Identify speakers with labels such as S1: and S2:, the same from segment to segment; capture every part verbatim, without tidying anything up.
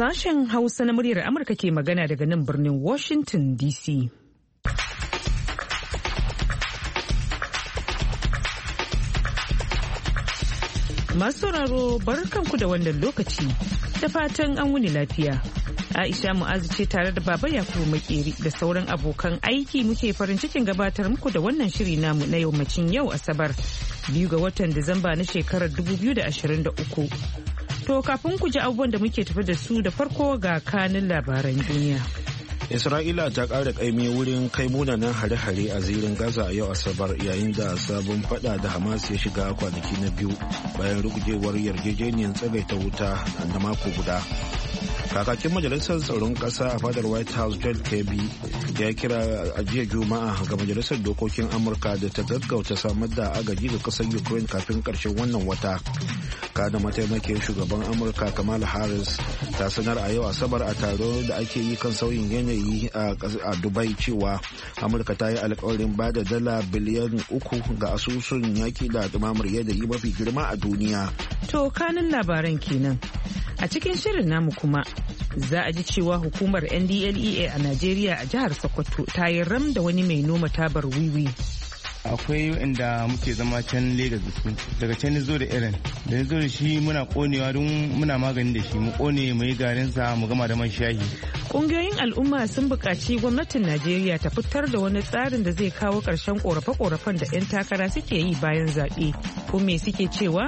S1: Sashen Hausa na muryar Amurka ke magana daga nan birnin Washington D C. Masu sauraro barkanku da wannan lokaci da fatan an wuni lafiya. Aisha Mu'azu ce tare da Baba Yakubu Makeri da sauran abokan aiki muke farin cikin gabatar muku da wannan shiri namu na yammacin yau Asabar biyu ga watan Disamba na shekarar dubu biyu da ashirin da uku. To kafin ku ji abubuwan da muke tafi da su da farko ga kanin labaran duniya.
S2: Isra'ila ta ƙara ƙaimi wurin kai munanan hare-hare a zirin Gaza a yau Asabar yayin da sabon fada da Hamas ya shiga kwanaki na biyu bayan rugujewar yarjejeniyar tsagaita wuta na mako guda. Kakakin Majalisar Tsaron Ƙasa a fadar White House John Kirby ya kira a jiya Juma'a ga Majalisar Dokokin Amurka da ta gaggauta samar da agaji ga ƙasar Ukraine kafin ƙarshen wannan wata. Kada mataimakin shugaban Amurka Kamala Harris ta sanar a yau Asabar a taro da ake yi kan sauyin yanayi a Dubai cewa Amurka ta yi alkawarin ba da dala biliyan uku ga asusun yaki da dumamar yanayi mafi girma a duniya.
S1: To kanin labaran kenan. A cikin shirin namu kuma za a ji cewa hukumar N D L E A a Najeriya a jihar Sokoto ta yi ram da wani mai noma tabar wiwi.
S3: Akwai inda muke zama can Legas da su daga can zo da irin da zo da shi muna konewa don muna magani da shi mu kone mu yi garin sa mu gama da man shayi.
S1: Kungiyoyin al'umma sun buƙaci gwamnatin Najeriya ta fitar da wani tsarin da zai kawo ƙarshen ƙorafe-ƙorafen da 'yan takara suke yi bayan zaɓe. Ko me suke cewa?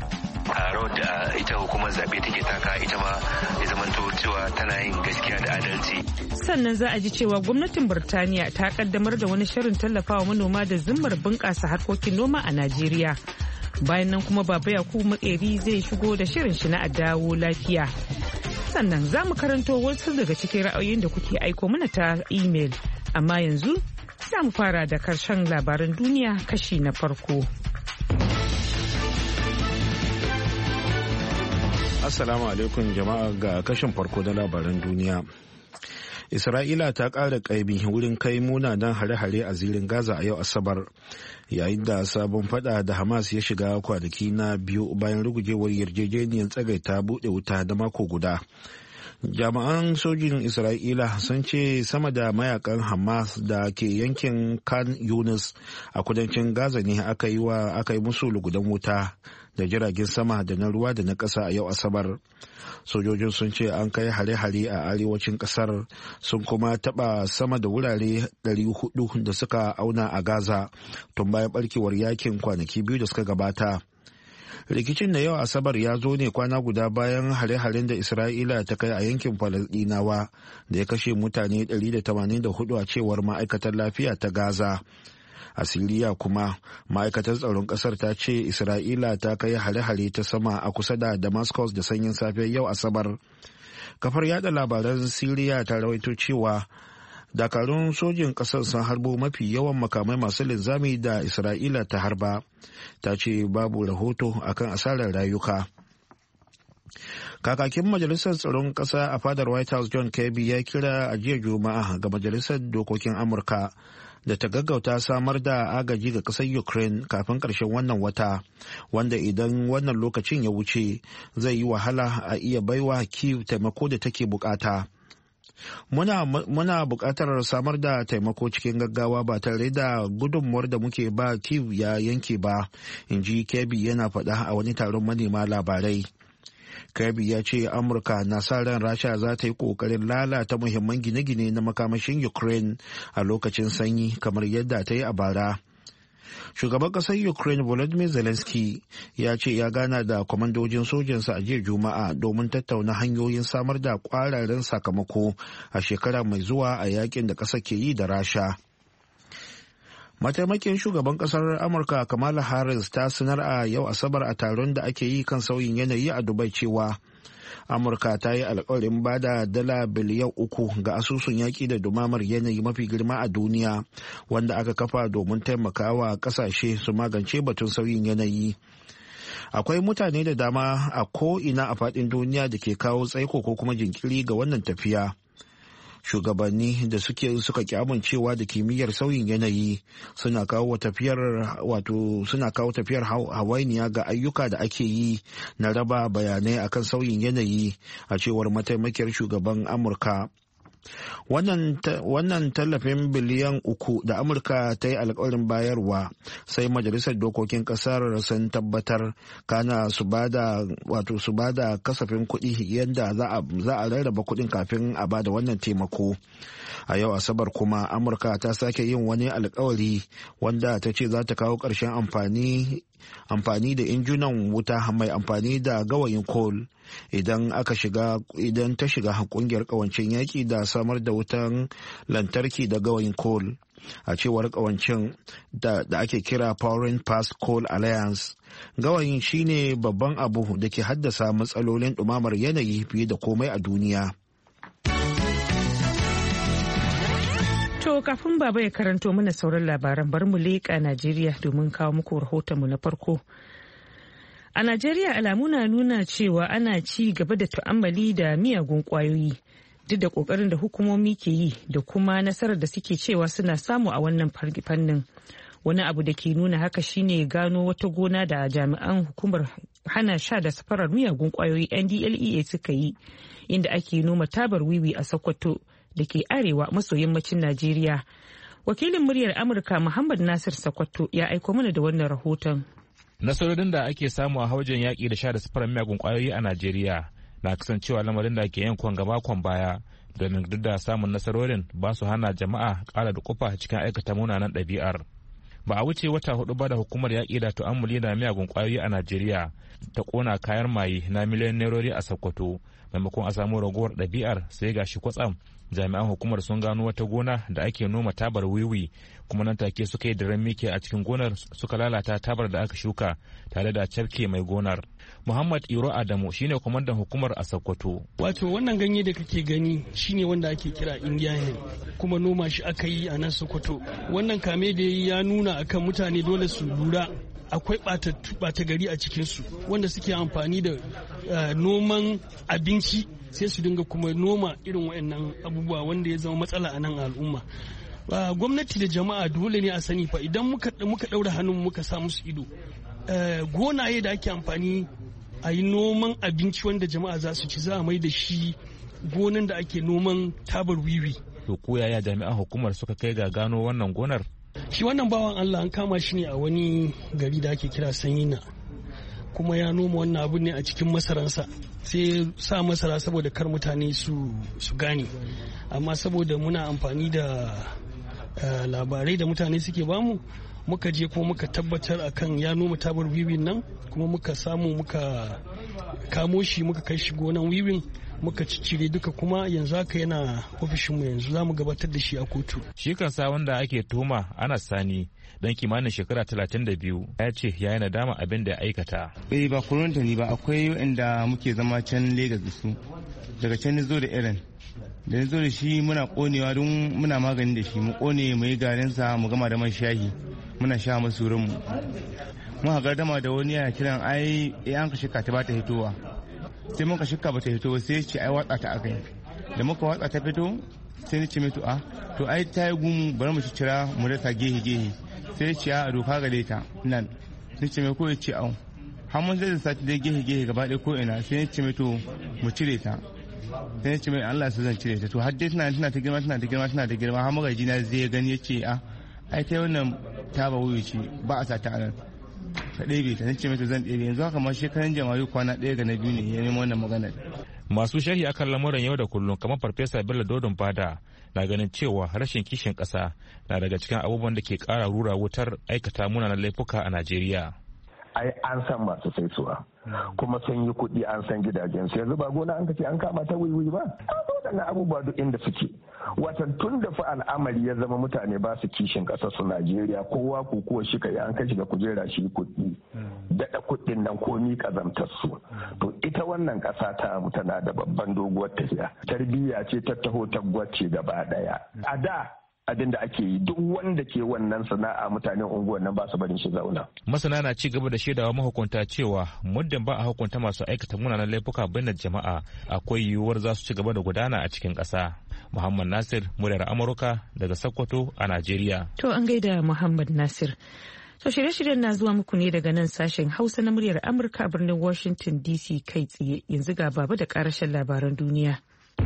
S4: a rawar da ita hukumar zaɓe take taka ita ma ya zamanto cewa tana yin gaskiya da adalci.
S1: Sannan za a ji cewa gwamnatin Birtaniya ta kaddamar da wani shirin tallafawa manoma da zimmar bunƙasa harkokin noma a Najeriya. Bayan nan kuma Baba Yakubu Makeri zai shigo da shirin shi na dawo lafiya. Sannan za mu karanto wasu daga cikin ra'ayoyin da kuke aiko mana ta imel. Amma yanzu za mu fara da karshen labaran duniya kashi na farko.
S2: Assalamu alaikum jama'a ga kashin farko na labaran duniya. Isra'ila ta ƙara ƙaimi wurin kai munanan hare-hare a zirin Gaza a yau Asabar yayin da sabon fada da Hamas ya shiga kwanaki na biyu bayan rugujewar yarjejeniyar tsagaita buɗe wuta da mako guda. Jami'an sojin Isra'ila sun ce sama da mayakan Hamas da ke yankin Khan Yunus a kudancin Gaza ne aka yi wa aka yi musu lugudan wuta da jiragen sama da na ruwa da na ƙasa a yau Asabar. Sojojin sun ce an kai hare-hare a arewacin ƙasar sun kuma taɓa sama da wurare ɗari hudu da suka auna a Gaza tun bayan ɓarkewar yakin kwanaki biyu da suka gabata. Rikicin da yau Asabar ya zo ne kwana guda bayan hare-haren da Isra'ila ta kai a yankin Falasɗinawa da ya kashe mutane ɗari da tamanin da hudu a cewar ma'aikatar lafiya ta Gaza. A Siriya kuma ma'aikatar tsaron ƙasar ta ce Isra'ila ta kai hare-hare ta sama a kusa da Damascus da sanyin safe yau Asabar. Kafar yada labaran Siriya ta rawaito cewa dakarun sojin ƙasar sun harbo mafi yawan makamai masu linzami da Isra'ila ta harba. Ta ce babu rahoto akan asarar rayuka. Kakakin Majalisar Tsaron Ƙasa a fadar White House John Kirby ya kira a jiya Juma'a ga Majalisar Dokokin Amurka da ta gaggauta samar da agaji ga ƙasar Ukraine kafin ƙarshen wannan wata, wanda idan wannan lokacin ya wuce zai yi wahala a iya baiwa Kyiv taimako da take bukata. Muna, muna buƙatar samar da taimako cikin gaggawa ba tare da gudunmuwar da muke ba Kyiv ya yanke ba, in ji Kirby yana faɗa a wani taron manema labarai. Kirby ya ce Amurka na sa ran Rasha za ta yi ƙoƙarin lalata muhimman gine-gine na makamashin Ukraine a lokacin sanyi kamar yadda ta yi a bara. Shugaban ƙasar Ukraine Volodymyr Zelensky ya ce ya gana da kwamandojin sojansa a jiya Juma'a domin tattauna hanyoyin samar da ƙwararren sakamako a shekara mai zuwa a yakin da ƙasar ke yi da Rasha. Mataimakin shugaban kasar Amurka Kamala Harris ta sanar a yau Asabar a taron da ake yi kan sauyin yanayi a Dubai cewa Amurka ta yi alkawarin bada dala biliyan uku ga asusun yaƙi da dumamar yanayi mafi girma a duniya wanda aka kafa domin taimakawa ƙasashe su magance batun sauyin yanayi. Akwai mutane da dama a ko'ina a faɗin duniya da ke kawo tsaiko ko kuma jinkiri ga wannan tafiya. shugabanni da suke suka ki amincewa da kimiyyar sauyin yanayi suna kawo tafiyar wato suna kawo tafiyar hawainiya ga ayyuka da ake yi na raba bayanai akan sauyin yanayi, a cewar mataimakiyar shugaban Amurka. Wannan tallafin biliyan uku da Amurka ta yi alkawarin bayarwa sai majalisar dokokin kasar sun tabbatar, kana su bada wato su bada kasafin kuɗi yadda za a rarraba kuɗin kafin a bada wannan taimako. A yau Asabar kuma Amurka ta sake yin wani alkawari wanda ta ce za ta kawo ƙarshen amfani amfani da injunan wuta mai amfani da gawayin coal idan aka shiga idan ta shiga kungiyar kawancin yaki da samar da wutan lantarki da gawayin coal, a cewar kawancin da, da ake kira Powering Past Coal Alliance. Gawayin shine babban abu da ke haddasa matsalolin ɗumamar yanayi fiye da komai a duniya.
S1: To kafin baba ya karanto mana sauran labaran, bari mu leƙa Najeriya domin kawo muku rahotonmu na farko. A Najeriya alamu na nuna cewa ana ci gaba da tu'ammali da miyagun ƙwayoyi duk da ƙoƙarin da hukumomi ke yi da kuma nasarar da suke cewa suna samu a wannan fannin. Wani abu da ke nuna haka shine gano wata gona da jami'an hukumar hana sha da safarar miyagun ƙwayoyi N D L E A suka yi, inda ake noma tabar wiwi a Sokoto da ke arewa maso yammacin Najeriya. Wakilin muryar Amurka Muhammad Nasir Sokoto ya aiko mana da wannan rahoton.
S5: Nasarorin da ake samu a haujin yaƙi da sha da safarar miyagun ƙwayoyi a Najeriya na kasancewa lamarin da ke yankon gaba kwan baya, domin duk da samun nasarorin ba su hana jama'a ƙara da kufa cikin aikata munanan ɗabi'ar. Ba a wuce wata hudu ba da hukumar yaƙi da tu'ammuli da miyagun ƙwayoyi a Najeriya ta ƙona kayan maye na miliyan nerori a Sokoto, maimakon a samu ragowar ɗabi'ar sai gashi kwatsam jami'an hukumar sun gano wata gona da ake noma tabar wiwi, kuma nan take suka yi daren mike a cikin gonar suka lalata tabar da aka shuka tare da cafke mai gonar. Muhammad Iro Adamu shine kwamandan hukumar a Sokoto.
S6: Wato wannan ganye da kake gani shine wanda ake kira Indian, kuma noma shi aka yi a nan Sokoto. Wannan kame da ya nuna akan mutane dole su lura akwai ɓata gari a cikinsu wanda suke amfani da noman abinci sai su dinga kuma noma irin waɗannan abubuwa wanda ya zama matsala a nan al'umma. Gwamnati da jama'a dole ne a sani fa idan muka ɗaura hannun muka sa musu ido, gonaye da ake amfani a yi noman abinci wanda jama'a za su ci za a mai da shi gonan da ake noman tabar wiwi.
S5: To ko yaya jami'an hukumar suka kai ga gano wannan gonar?
S6: Shi wannan bawan Allah an kama shi ne a wani gari da ake kira Sanyina, kuma ya noma wannan abu ne a cikin masaransa, sai sa masara saboda kar mutane su gane, amma saboda muna amfani da labarai da mutane suke bamu muka je kuma muka tabbatar akan ya noma tabar wiwin nan, kuma muka samu muka kamo shi muka kai shi gonan wiwin muka ciccire duka, kuma yanzu haka yana ofishinmu, yanzu za mu gabatar da shi a kotu.
S5: Shi kansa wanda ake tuhuma Anas Sani dan kimanin shekara talatin da biyu ya ce ya yi nadama abin da ya aikata.
S3: Eh ba kurunta ni ba, akwai inda muke zama can Legas da su, daga can ni zo da irin da ni zo da shi muna konewa don muna magani da shi, mu kone mu yi garinsa mu gama da man shayi muna sha masu wurinmu. Mun hagar dama da wani yana kiran ai an ka shika ta ba ta hitowa, sai muka shika ba ta fito sai ce ai watsa ta akai, da muka watsa ta fito sai ni ce mai to a to ai ta yi gumu bari mu ci cira mu rasa gehe gehe, sai ce a doka gare ta nan, ni ce mai ko ya ce au har mun zai sati dai gehe gehe gaba ɗaya ko ina, sai ni ce mai to mu cire ta, sai ni ce mai Allah su zan cire ta, to har dai tana tana ta girma tana ta girma tana ta girma har magaji na zai gani ya ce a ai kai wannan ta ba wuyi ce ba a sa ta anan ka ɗebe ta, nace mata zan ɗebe. Yanzu haka ma shekaran jama'a kwana ɗaya ga na biyu ne ya nemi wannan maganar.
S5: Masu sharhi akan lamuran yau da kullum kamar Farfesa Bello Dodon Bada na ganin cewa rashin kishin ƙasa na daga cikin abubuwan da ke ƙara rura wutar aikata munanan laifuka a Najeriya.
S7: Ai an san masu saisuwa kuma sun yi kuɗi, an san gidajensu. Yanzu ba gona an kace an kama ta wiwi ba, waɗannan abubuwa duk inda suke. Watan tun da fa al'amari ya zama mutane ba su kishin ƙasar su Najeriya, kowa kukuwa shi ka yi an kai shiga kujera shi kuɗi, daɗa kuɗin nan komi ƙazamtar su. To ita wannan ƙasa ta mu tana da babban doguwar tafiya. Tarbiyya ce ta taho tabbace gaba ɗaya. A da abin da ake yi duk wanda ke wannan sana'a mutanen unguwar nan ba su barin shi zauna.
S5: Masana na ci gaba da shaidawa mahukunta cewa muddin ba a hukunta masu aikata munanan laifuka bainar jama'a akwai yiwuwar za su ci gaba da gudana a cikin ƙasa. Muhammad Nasir, muryar Amurka daga Sokoto a Najeriya.
S1: To an gaida Muhammad Nasir. To shirye-shiryen na zuwa muku ne daga nan sashen Hausa na muryar Amurka a birnin Washington D C kai tsaye. Yanzu ga baba da karashen labaran duniya.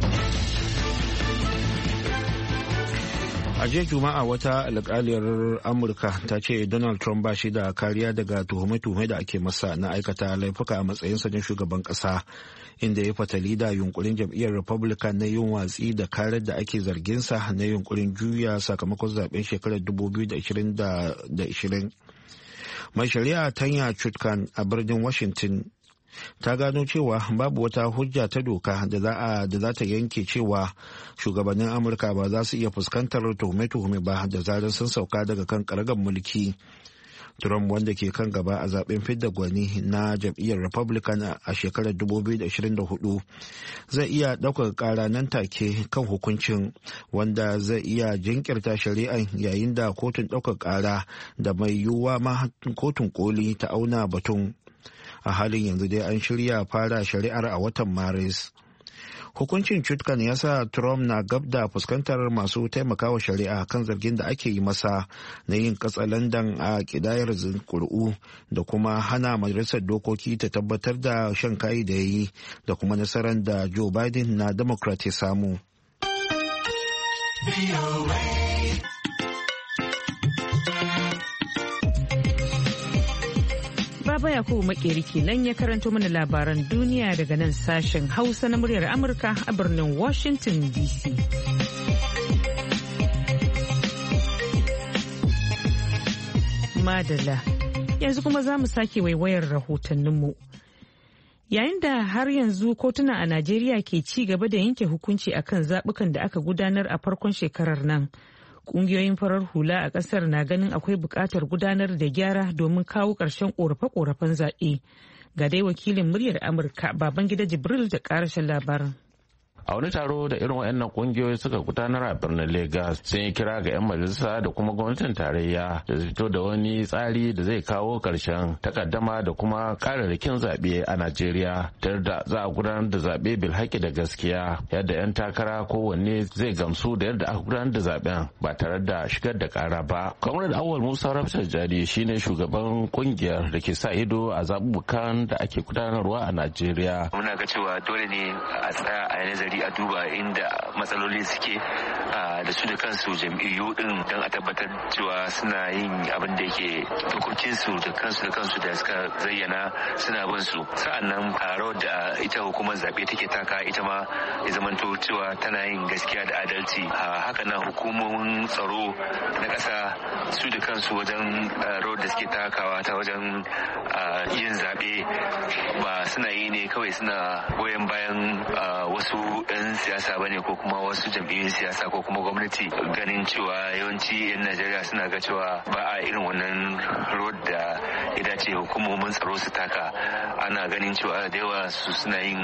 S2: A jiya Juma'a wata alƙaliyar Amurka ta ce Donald Trump ba shi da kariya daga tuhume-tuhume da ake masa na aikata laifuka a matsayinsa na shugaban ƙasa, inda ya fatali da yunkurin jam'iyyar Republican na yin watsi da karar da ake zarginsa na yunkurin juya sakamakon zaben shekarar dubu biyu da ashirin. Mai shari'a Tanya Chutkan a birnin Washington ta gano cewa babu wata hujja ta doka da za ta yanke cewa shugabannin amurka ba za su iya fuskantar tuhume-tuhume ba da zarar sun sauka daga kan karagar mulki. Trump, wanda ke kan gaba a zaben fidda gwani na jam'iyyar Republican a shekarar dubu biyu da ashirin da hudu, zai iya ɗaukar ƙara nan take kan hukuncin, wanda zai iya jinkirta shari'an yayin da kotun ɗaukar ƙara da mai yiwuwa ma kotun koli ta auna batun. A halin yanzu dai an shirya fara shari'ar a watan Maris. Hukuncin Chutkan ya sa Trump na gab da fuskantar masu taimakawa shari'a kan zargin da ake yi masa na yin katsalandan a kidayar kuri'u da kuma hana majalisar dokoki ta tabbatar da shan kayi da ya yi da kuma nasarar da Joe Biden na Democrat ya samu.
S1: Baba Yakubu Makeri kenan ya karanto mana labaran duniya daga nan sashen Hausa na muryar Amurka a birnin Washington D C. Madalla, yanzu kuma za mu sake waiwayar rahotanninmu. Yayin da har yanzu kotuna a Najeriya ke ci gaba da yanke hukunci akan zaɓukan da aka gudanar a farkon shekarar nan. Kungiyoyin farar hula a kasar na ganin akwai buƙatar gudanar da gyara domin kawo ƙarshen ƙorafe-ƙorafen zaɓe. Ga dai wakilin muryar Amurka Babangida Jibril da ƙarashin labarin.
S8: A wani taro da irin waɗannan kungiyoyi suka gudanar a birnin Legas sun yi kira ga 'yan majalisa da kuma gwamnatin tarayya da fito da wani tsari da zai kawo ƙarshen takaddama da kuma kararrakin zaɓe a Najeriya ta yadda za a gudanar da zaɓe bilhaki da gaskiya, yadda 'yan takara kowanne zai gamsu da yadda aka gudanar da zaɓen ba tare da shigar da ƙara ba. Comrade Awal Musa Rafsar Jadi shine shugaban kungiyar da ke sa ido a zaɓuɓɓukan da ake gudanarwa a Najeriya.
S4: Muna ga cewa dole ne a tsaya a nazari a duba inda matsaloli suke da su da kansu jam'iyyu din don a tabbatar cewa suna yin abin da yake dokokinsu da kansu da kansu da suka zayyana suna bin su. Sa'annan a rawar da ita hukumar zaɓe take taka ita ma ya zamanto cewa tana yin gaskiya da adalci. Haka nan hukumomin tsaro na ƙasa su da kansu wajen rawar da suke takawa ta wajen yin zaɓe ba suna yi ne kawai suna goyon bayan wasu 'yan siyasa bane ko kuma wasu jam'iyyun siyasa ko kuma gwamnati, ganin cewa yawanci 'yan Najeriya suna ga cewa ba a irin wannan road da ya dace hukumomin tsaro su taka. Ana ganin cewa da yawa su suna yin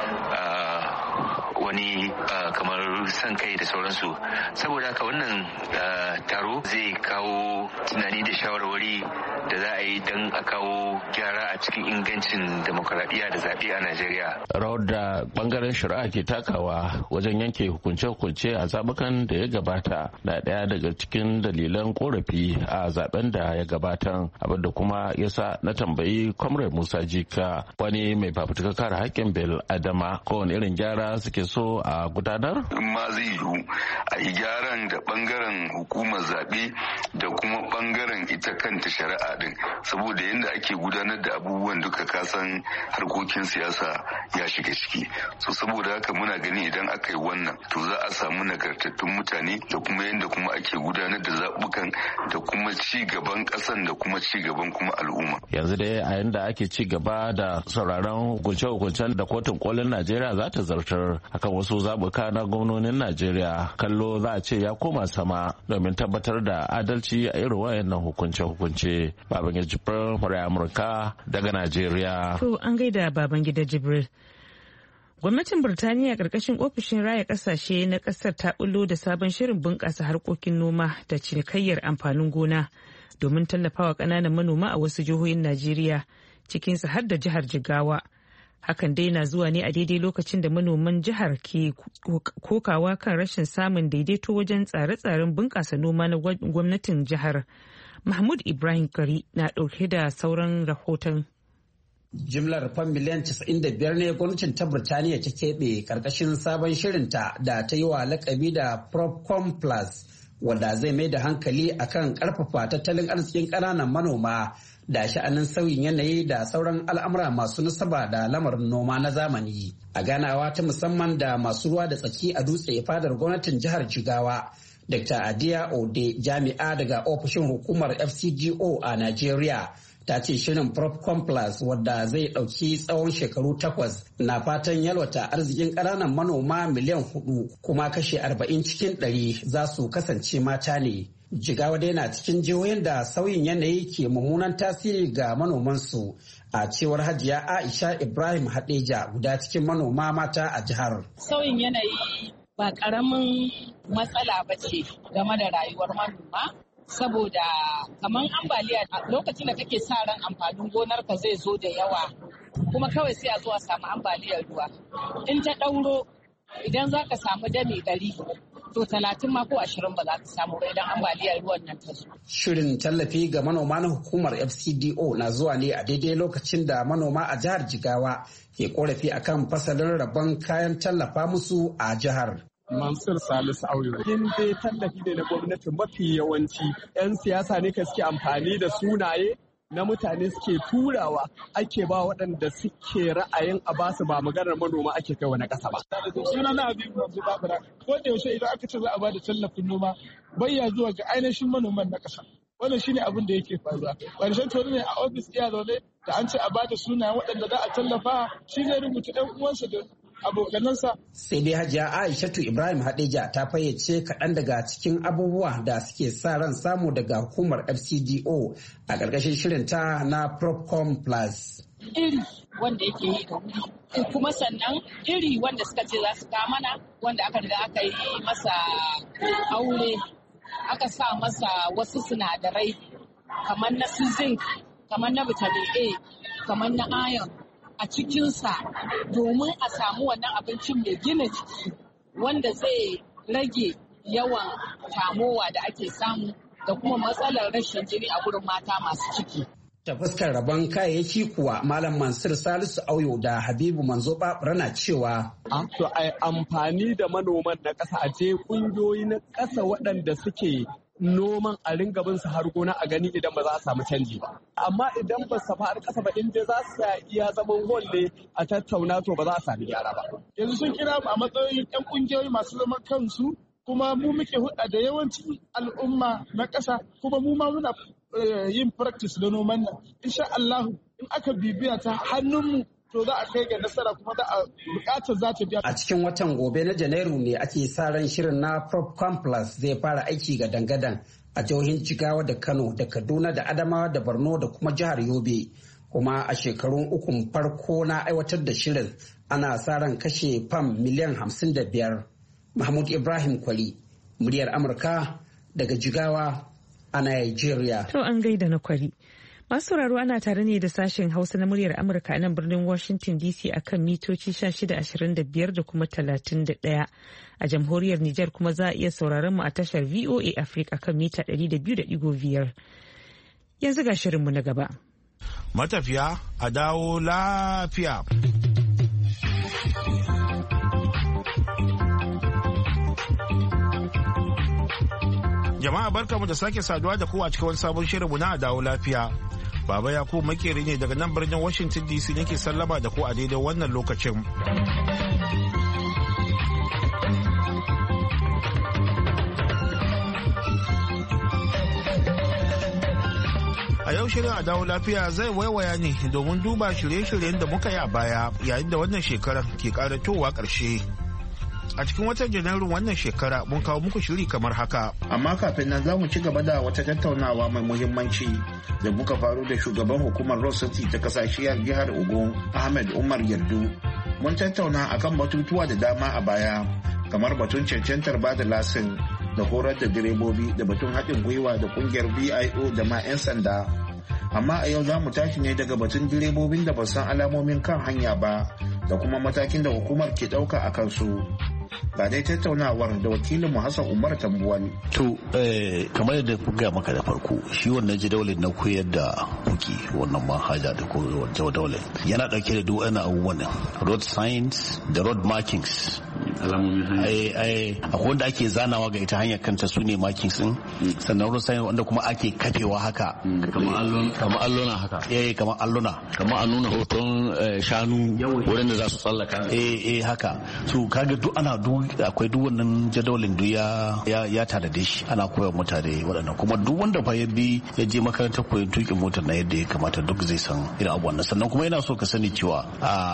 S4: wani kamar san kai da sauransu. Saboda haka wannan taro zai kawo tunani da shawarwari da za a yi don a kawo gyara a cikin ingancin demokaradiyya da zaɓe a Najeriya.
S8: Rawar da bangaren shari'a ke takawa wajen yanke hukunce-hukunce a zabukan da ya gabata na ɗaya daga cikin dalilan korafi a zaben da ya gabata, abinda kuma yasa na tambayi Comrade Musa Jika, wani mai fafutukar kare haƙƙin bil adama, kowane irin gyara suke so a gudanar.
S9: In ma zai yiwu a yi gyaran da bangaren hukumar zaɓe da kuma bangaren ita kanta shari'a din, saboda yadda ake gudanar da abubuwan duka kasan harkokin siyasa ya shiga ciki. So saboda haka muna gani idan aka yi wannan to za a samu nagartattun mutane da kuma yadda kuma ake gudanar da zaɓukan da kuma ci gaban ƙasan da kuma ci gaban kuma al'umma.
S8: Yanzu dai a yanda ake ci gaba da sauraron hukunce-hukuncen da kotun kolin Najeriya za ta zartar akan wasu zaɓuka na gwamnonin Najeriya, kallo za a ce ya koma sama domin tabbatar da adalci a irin wayannan hukunce-hukunce. Babangida Jibril, Muryar Amurka daga Najeriya.
S1: To an gaida Babangida Jibril. Gwamnatin Birtaniya ƙarƙashin ofishin raya ƙasashe na ƙasar ta bullo da sabon shirin bunƙasa harkokin noma da cinikayyar amfanin gona domin tallafawa ƙananan manoma a wasu jihohin Najeriya, cikinsu har da jihar Jigawa. Hakan dai na zuwa ne a daidai lokacin da manoman jihar ke kokawa kan rashin samun daidaito wajen tsare-tsaren bunƙasa noma na gwamnatin jihar. Mahmud Ibrahim Kari na ɗauke da sauran rahoton.
S10: Jimlar fan miliyan casa'in da biyar ne gwamnatin ta Birtaniya ta keɓe ƙarƙashin sabon shirinta da ta yi wa lakabi da Propcom Plus, wanda zai mai da hankali akan ƙarfafa tattalin arzikin ƙananan manoma da sha'anin sauyin yanayi da sauran al'amura masu nasaba da lamarin noma na zamani. A ganawa ta musamman da masu ruwa da tsaki a dutse fadar gwamnatin jihar Jigawa, Dokta Adiya Ode, jami'a daga ofishin hukumar F C G O a Najeriya, ta ce shirin Propcom Plus, wadda zai ɗauki tsawon shekaru takwas, na fatan yalwata arzikin ƙananan manoma miliyan hudu, kuma kashe arba'in cikin ɗari za su kasance mata ne. Jigawa dai na cikin jihohin da sauyin yanayi ke mummunan tasiri ga manomansu, a cewar Hajiya Aisha Ibrahim Hadeja, guda cikin manoma mata a jihar.
S11: Sauyin yanayi ba ƙaramin matsala ba ce game da rayuwar manoma, saboda kamar ambaliya a lokacin da kake sa ran amfanin gonarka zai zo da yawa, kuma kawai sai a zo a samu ambaliyar ruwa. In ta ɗauro, idan za ka samu dame ɗari, to talatin ma ko ashirin ba za ka samu ba idan ambaliyar ruwan nan ta zo. Shirin
S10: tallafi ga manoma na hukumar F C D O na zuwa ne a daidai lokacin da manoma a jihar Jigawa ke korafi akan fasalin rabon kayan tallafa musu a jihar.
S12: Mansur Salisu Auyo. In dai tallafi ne na gwamnati, mafi yawanci 'yan siyasa ne ka suke amfani da sunaye na mutane suke turawa ake ba waɗanda suke ra'ayin a basu, ba maganar manoma ake kai wani ƙasa ba.
S13: Suna na abin yanzu babura. Ko da yaushe idan aka ce za a ba da tallafin noma, bayya zuwa ga ainihin manoman na ƙasa. Wannan shine abin da yake faruwa. Ƙarshen tori ne a ofis iya zaune da an ce a ba da sunayen waɗanda za a tallafa, shi zai rubuta ɗan uwansa da abokanansa.
S10: Sai dai Hajiya Aishatu Ibrahim Hadeja ta fayyace kaɗan daga cikin abubuwa da suke sa ran samu daga hukumar F C D O a ƙarƙashin shirinta na Propcom Plus.
S11: Iri wanda yake yi da wuri, kuma sannan iri wanda suka ce za su mana, wanda aka riga aka yi masa aure, aka sa masa wasu sinadarai kamar na su zinc, kamar na vitamin A, kamar na iron a cikinsa, domin a samu wannan abincin mai gina jiki wanda zai rage yawan tamowa da ake samu da kuma matsalar rashin jini a gurin mata masu ciki.
S10: Ta fuskar rabon kayayyaki kuwa Malam Mansur Salisu Auyo da Habibu Manzo Babura na cewa.
S12: To ai amfani da manoman na ƙasa, a je ƙungiyoyi na ƙasa waɗanda suke noman a ringa bin su har gona a gani idan ba za a samu canji ba. Amma idan ba su har ƙasa ba, inda za su iya zaman holle a tattauna, to ba za a sami gyara ba.
S13: Yanzu sun kira a matsayin 'yan ƙungiyoyi masu zaman kansu, kuma mu muke hulɗa da yawancin al'umma na ƙasa, kuma mu ma muna yin practice da noman nan. Insha Allah in aka bibiya ta hannunmu, to za a kai ga nasara, kuma za a bukatar za ta biya.
S10: A cikin watan gobe na Janairu ne ake sa ran shirin na Propcom Plus zai fara aiki ga dangadan a jihohin Jigawa da Kano da Kaduna da Adamawa da Borno da kuma jihar Yobe. Kuma a shekarun ukun farko na aiwatar da shirin ana sa ran kashe fam miliyan hamsin da biyar. Mahmud Ibrahim Kwali, muryar Amurka daga Jigawa a Nigeria.
S1: To an gaida na Kwali. Masu sauraro ana tare ne da sashen Hausa na muryar Amurka a nan birnin Washington D C akan mitoci shida ashirin da biyar da kuma talatin da ɗaya. A jamhuriyar Nijar kuma za a iya sauraron mu a tashar V O A Africa kan mita ɗari da biyu da ɗigo biyar. Yanzu ga shirinmu na gaba.
S2: Matafiya a dawo lafiya. Jama'a barkamu da sake saduwa da ku a cikin wani sabon shirinmu na dawo lafiya. Baba Yakubu makeri ne daga nan birnin Washington D C nake sallama da ku a daidai wannan lokacin. A yau shirin a dawo lafiya zai waiwaya ne domin duba shirye-shiryen da muka yi a baya yayin da wannan shekarar ke karatowa ƙarshe. A cikin watan Janairun wannan shekara mun kawo muku shiri kamar haka. Amma kafin nan za mu ci gaba da wata tattaunawa mai muhimmanci da muka faru da shugaban hukumar Road Safety ta kasashiyar jihar Ogun, Ahmed Umar Yardu. Mun tattauna akan batutuwa da dama a baya, kamar batun cancantar ba da lasin da horar da direbobi da batun haɗin gwiwa da ƙungiyar B I O da ma 'yan sanda. amma a yau za mu tashi ne daga batun direbobin da ba san alamomin kan hanya ba da kuma matakin da hukumar ke ɗauka a kansu. Ga dai tattaunawar da wakilinmu Hassan Umar Tambuwal.
S14: To, kamar yadda kuka maka da farko, shi wannan jadawalin na koyar da kuki wannan manhaja da jadawalin yana ɗauke da duk wani abubuwan road signs da road markings. Akwai wanda ake zanawa ga ita hanyar kanta su ne markings din, sannan road signs wanda kuma ake kafewa haka.
S8: Kamar alluna haka.
S14: Eh, kamar alluna.
S8: Kamar a nuna hoton shanu wurin da za su tsallaka.
S14: Eh, eh, haka. So, kaga duk ana akwai duk wannan jadawalin duk ya ya tanade shi ana koyar mutane waɗannan kuma duk wanda fa ya bi ya je makarantar koyon tukin motar na yadda ya kamata duk zai san irin abubuwan sannan kuma yana so ka sani cewa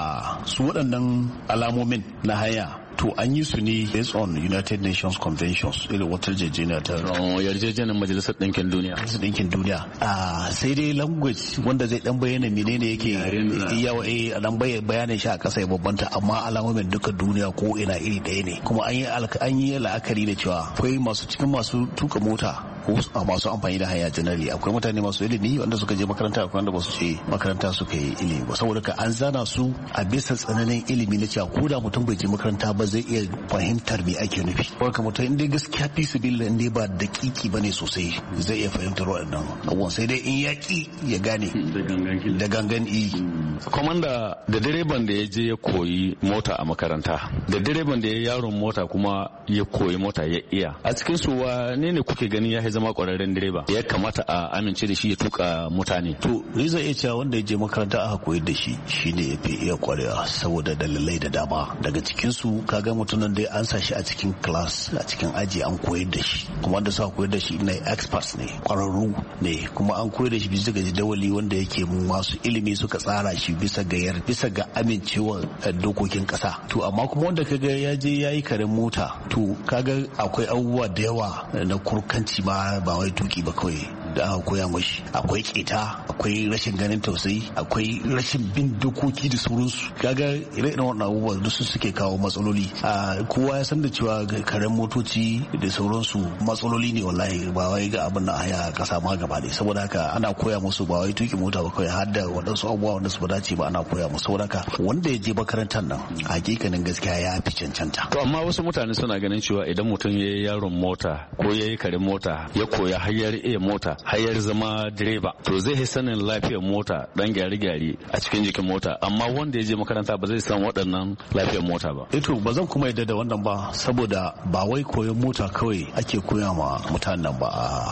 S14: a su waɗannan alamomin na hanya to an yi su ne based on United Nations Conventions irin wata yarjejeniya ta
S8: yarjejeniyar Majalisar Ɗinkin Duniya.
S14: Majalisar Ɗinkin Duniya. Ah sai dai language wanda zai dan bayyana menene yake yawa eh dan bayanin shi a ƙasa ya babbanta amma alamomin duka duniya ko ina iri ɗaya ne kuma an yi an yi la'akari da cewa akwai masu cikin masu tuka mota a masu amfani da hanya janari akwai mutane masu ilimi wanda suka je makaranta akwai wanda ba su je makaranta suka yi ilimi ba saboda ka an zana su a bisa tsananin ilimi na cewa ko da mutum bai je makaranta ba zai iya fahimtar me ake nufi saboda mutum inda gaskiya fi sibil inda ba dakiki bane sosai zai iya fahimtar waɗannan abubuwan sai dai in ya ki ya gane da gangan i
S8: komanda da direban da ya je ya koyi mota a makaranta da direban da ya yaron mota kuma ya koyi mota ya iya a cikin su wane ne kuke gani ya zama kwararren direba ya kamata a amince da shi ya tuka mutane
S14: to zai iya cewa wanda ya je makaranta aka koyar da shi shine ya fi iya kwarewa saboda dalilai da dama daga cikin su kaga mutumin da an sa shi a cikin class a cikin aji an koyar da shi kuma wanda suka koyar da shi na experts ne kwararru ne kuma an koyar da shi bisa ga jadawali wanda yake masu ilimi suka tsara shi bisa ga yar bisa ga amincewa dokokin kasa to amma kuma wanda kaga ya je yayi karen mota to kaga akwai abubuwa da yawa na kurkanci ba ba wai tuki ba kawai da aka koya mashi akwai keta akwai rashin ganin tausayi akwai rashin bin dokoki da sauransu kaga ire-iren wannan abubuwa duk su suke kawo matsaloli a kowa ya san da cewa karen motoci da sauransu matsaloli ne wallahi ba wai ga abin da aya kasa ma gaba ne saboda haka ana koya musu ba wai tuki mota ba kawai har da waɗansu abubuwa wanda su ba dace ba ana koya musu saboda haka wanda ya je makarantar nan hakikanin gaskiya ya fi cancanta
S8: to amma wasu mutane suna ganin cewa idan mutum ya yi yaron mota ko ya yi karen mota ya koya hayar iya mota hayar zama direba to zai sanin lafiyar mota dan gyare-gyare a cikin jikin mota amma wanda ya je makaranta ba zai san waɗannan lafiyar mota ba
S14: eto ba zan kuma yadda da wannan ba saboda ba wai koyon mota kawai ake koya ma mutanen nan ba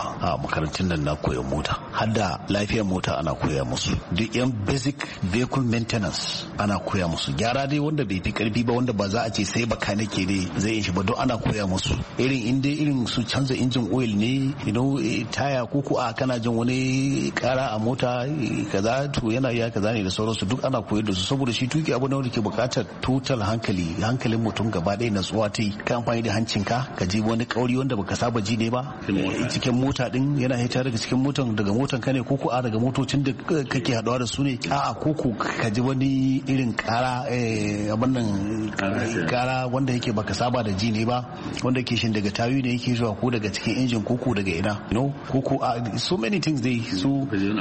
S14: a makarantun nan na koyon mota har da lafiyar mota ana koya musu duk yan basic vehicle maintenance ana koya musu gyara dai wanda bai fi karfi ba wanda ba za a ce sai bakanike ne zai yin shi ba don ana koya musu irin inda irin su canza injin oil ne you know taya ko ko a kana jin wani kara a mota kaza to yana iya kaza ne da sauransu duk ana koyar da su saboda shi tuki abu ne wanda ke bukatar total hankali hankalin mutum gaba ɗaya natsuwa ta yi ka amfani da hancinka ka ji wani kauri wanda baka saba ji ne ba cikin mota din yana hita daga cikin motan daga motan ka ne ko ko a daga motocin da kake haɗuwa da su ne a'a ko ko ka ji wani irin kara abin nan kara wanda yake baka saba da ji ne ba wanda ke shin daga tayu ne yake zuwa ko daga cikin injin ko ko daga ina no ko ko so many things dai su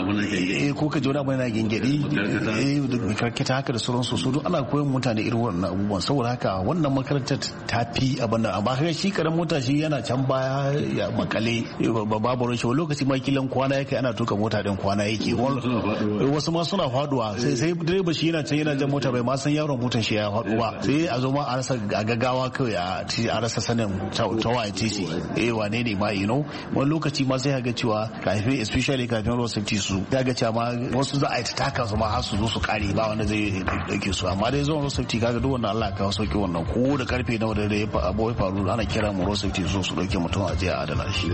S14: ko ka ji wani abu na gengedi eh karkata haka da sauransu su duk ana koyon mutane irin wannan abubuwan saboda haka wannan makarantar ta fi abin nan amma kaga shi karan mota shi yana can baya ya makale babu rashin lokaci ma kilan kwana yake ana tuka mota din kwana yake wasu ma suna faduwa sai sai direba shi yana can yana jan mota bai ma san yaron motar shi ya faɗo ba sai a zo ma a rasa a gaggawa kawai a rasa sanin ta waye titi eh wane ne ma you know wani lokaci ma sai ga cewa kafin especially kafin road safety su ga cewa ma wasu za a yi taka su ma har su zo su kare ba wanda zai dauke su amma dai zuwa road safety kaga duk wannan Allah ka sauke wannan ko da karfe nawa da ya abu ya faru ana kira mu road safety su su dauke mutum a je a adana shi.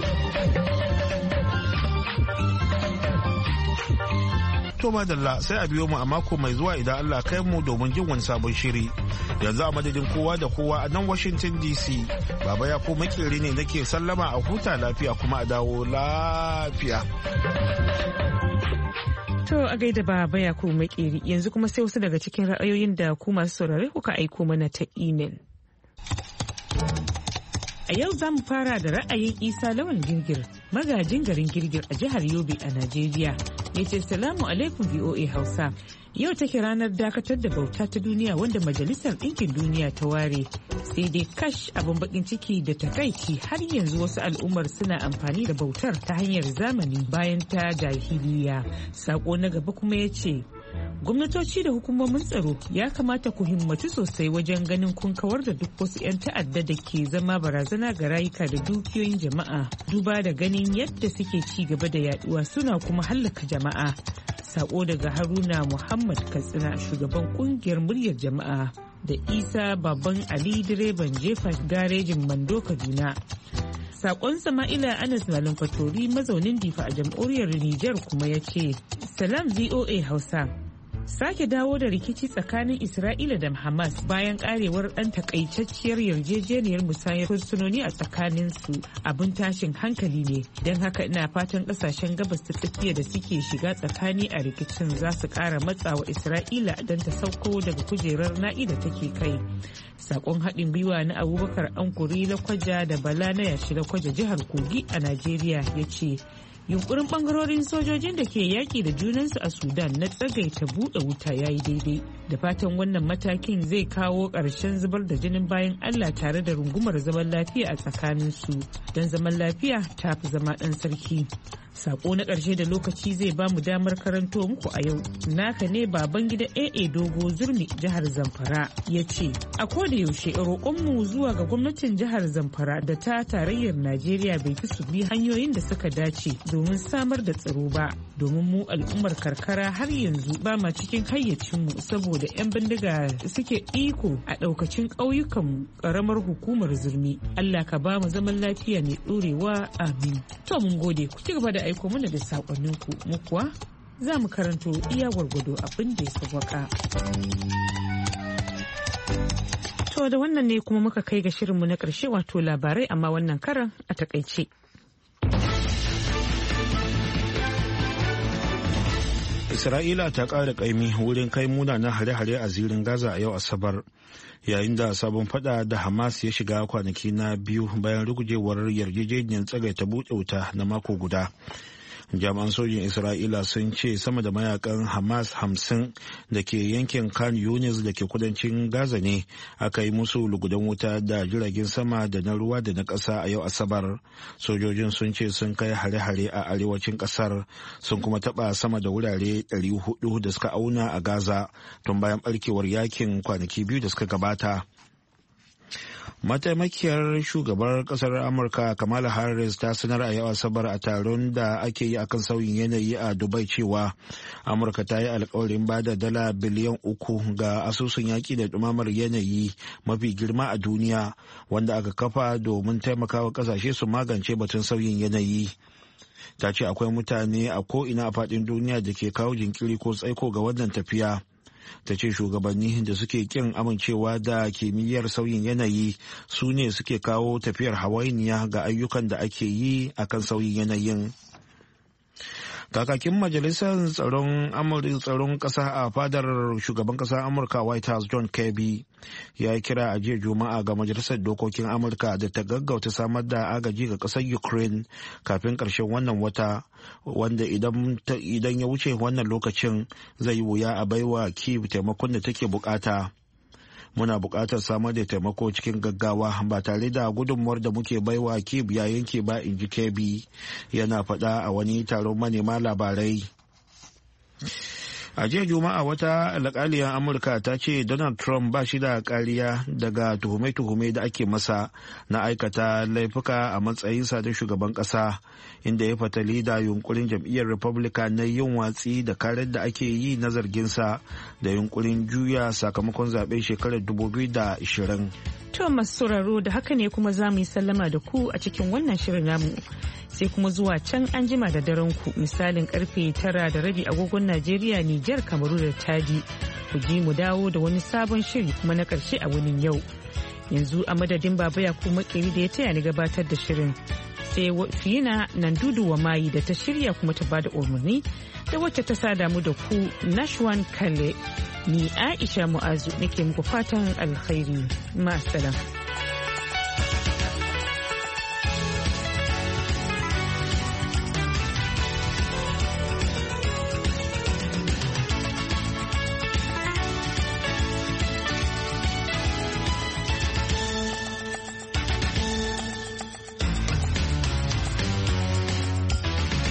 S2: To madalla sai a biyo mu a mako mai zuwa idan Allah kai mu domin jin wani sabon shiri. Yanzu a madadin kowa da kowa a nan Washington D C. Baba ya ko makeri ne nake sallama a huta lafiya kuma a dawo lafiya.
S1: To a gaida Baba ya ko makeri yanzu kuma sai wasu daga cikin ra'ayoyin da ku masu saurare kuka aiko mana ta email. A yau za mu fara da ra'ayin Isa Lawan Girgir, magajin garin Girgir a jihar Yobe a Najeriya. Ya ce salamu alaikum V O A Hausa. Yau take ranar dakatar da bauta ta duniya wanda Majalisar Ɗinkin Duniya ta ware. Sai dai kash abin bakin ciki da takaici har yanzu wasu al'ummar suna amfani da bautar ta hanyar zamani bayan ta jahiliya. Sako na gaba kuma ya ce, gwamnatoci da hukumomin tsaro ya kamata ku himmatu sosai wajen ganin kun kawar da duk wasu 'yan ta'adda da ke zama barazana ga rayuka da dukiyoyin jama'a, duba da ganin yadda suke ci gaba da yaduwa suna kuma hallaka jama'a. Sako daga Haruna Muhammad Katsina, shugaban kungiyar muryar jama'a, da Isa Baban Ali direban jefa garejin Mando Kaduna. Sakon Sama'ila Anas Malam Fatori mazaunin Difa a jamhuriyar Nijar kuma ya ce, Salam V O A Hausa. Sake dawo da rikici tsakanin Isra'ila da Hamas bayan karewar ɗan takaitacciyar yarjejeniyar musayar fursunoni a tsakaninsu abin tashin hankali ne. Don haka ina fatan ƙasashen gabas ta tsakiya da suke shiga tsakani a rikicin za su ƙara matsawa Isra'ila don ta sauko daga kujerar na'i da take kai. Sakon haɗin gwiwa na Abubakar Ankuri Lakwaja da Bala na Yashi Lakwaja jihar Kogi a Najeriya ya ce, yunkurin bangarorin sojojin da ke yaƙi da junansu a Sudan na tsagaita buɗe wuta ya yi daidai, da fatan wannan matakin zai kawo ƙarshen zubar da jinin bayan Allah tare da rungumar zaman lafiya a tsakaninsu, don zaman lafiya ta fi zama ɗan sarki. Sako na ƙarshe da lokaci zai ba mu damar karanto muku a yau naka ne baban gida A A Dogo Zurmi jihar Zamfara ya ce, a koda yaushe roƙonmu zuwa ga gwamnatin jihar Zamfara da ta tarayyar Najeriya bai fi su bi hanyoyin da suka dace domin samar da tsaro ba, domin mu al'ummar karkara har yanzu ba ma cikin hayyacinmu saboda 'yan bindiga suke iko a ɗaukacin ƙauyukanmu ƙaramar hukumar Zurmi. Allah ka ba mu zaman lafiya mai ɗorewa, amin. To mun gode, ku ci gaba da aiko mana da sakonninku, mu kuwa za mu karanto iya gwargwado abin da ya sauwaka. To da wannan ne kuma muka kai ga shirinmu na ƙarshe, wato labarai amma wannan karan a takaice.
S2: Isra'ila ta ƙara ƙaimi wurin kai munanan hare-hare a zirin Gaza a yau Asabar, yayin da sabon fada da Hamas ya shiga kwanaki na biyu bayan rugujewar yarjejeniyar tsagaita buɗe wuta na mako guda. Jami'an sojin Isra'ila sun ce sama da mayakan Hamas hamsin da ke yankin Khan Yunis da ke kudancin Gaza ne aka yi musu lugudan wuta da jiragen sama da na ruwa da na ƙasa a yau Asabar. Sojojin sun ce sun kai hare-hare a arewacin ƙasar, sun kuma taɓa sama da wurare ɗari hudu da suka auna a Gaza tun bayan ɓarkewar yakin kwanaki biyu da suka gabata. Mataimakiyar shugabar kasar Amurka Kamala Harris ta sanar a yau Asabar a taron da ake yi akan sauyin yanayi a Dubai cewa Amurka ta yi alkawarin bada dala biliyan uku ga asusun yaki da dumamar yanayi mafi girma a duniya, wanda aka kafa domin taimakawa kasashe su magance batun sauyin yanayi. Ta ce akwai mutane a ko'ina a faɗin duniya da ke kawo jinkiri ko tsaiko ga wannan tafiya. Ta ce shugabanni da suke kin amincewa da kimiyyar sauyin yanayi su ne suke kawo tafiyar hawainiya ga ayyukan da ake yi akan sauyin yanayin. Kakakin majalisar tsaron tsaron ƙasa a fadar shugaban ƙasar Amurka White House John Kirby ya kira a jiya Juma'a ga majalisar dokokin Amurka da ta gaggauta samar da agaji ga ƙasar Ukraine kafin ƙarshen wannan wata, wanda idan ya wuce wannan lokacin zai yi wuya a baiwa Kyiv taimakon da take bukata. Muna buƙatar samar da taimako cikin gaggawa ba tare da gudunmuwar da muke baiwa Kyiv ya yanke ba, in ji Kirby yana faɗa a wani taron manema labarai. A jiya Juma'a wata alƙaliyar Amurka ta ce Donald Trump ba shi da kariya daga tuhume-tuhume da ake masa na aikata laifuka a matsayinsa da shugaban ƙasa, inda ya fatali da yunkurin jam'iyyar Republican na yin watsi da karar da ake yi na zarginsa da yunkurin juya sakamakon zaɓen shekarar dubu biyu da ashirin.
S1: To masu sauraro, da haka ne kuma za mu yi sallama da ku a cikin wannan shirin namu. Sai kuma zuwa can an jima da daren ku misalin karfe tara da rabi agogon Najeriya, Nijar, Kamaru da Chadi. Ku ji mu dawo da wani sabon shiri kuma na karshe a wunin yau. Yanzu a madadin Baba Yakubu Makeri da ya taya ni gabatar da shirin. Sai Fina Nandudu wa Mayi da ta shirya kuma ta bada umarni, da wacce ta sada mu da ku Nashwan Kale. Ni Aisha Mu'azu nake muku fatan alkhairi. Ma'assalam.